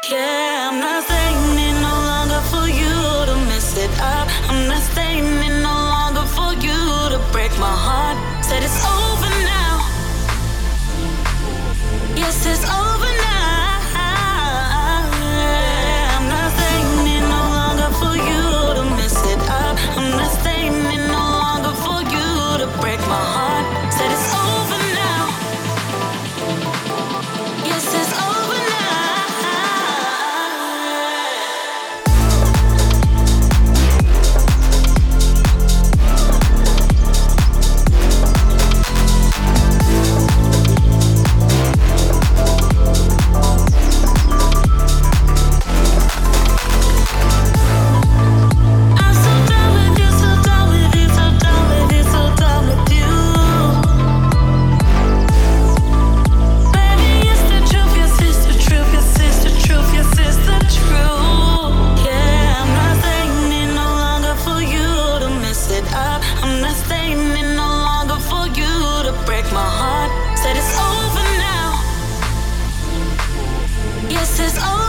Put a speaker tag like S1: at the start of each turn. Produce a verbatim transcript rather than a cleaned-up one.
S1: Yeah, I'm not staying in no longer for you to mess it up. I'm not staying in no longer for you to break my heart. Said it's over now. Yes, it's over now. Yeah, I'm not staying in no longer for you to mess it up. I'm not staying in no longer for you to break my heart. Said it's over now. Yes, it's over now. I'm not staying in no longer for you to break my heart. Said it's over now. Yes, it's over.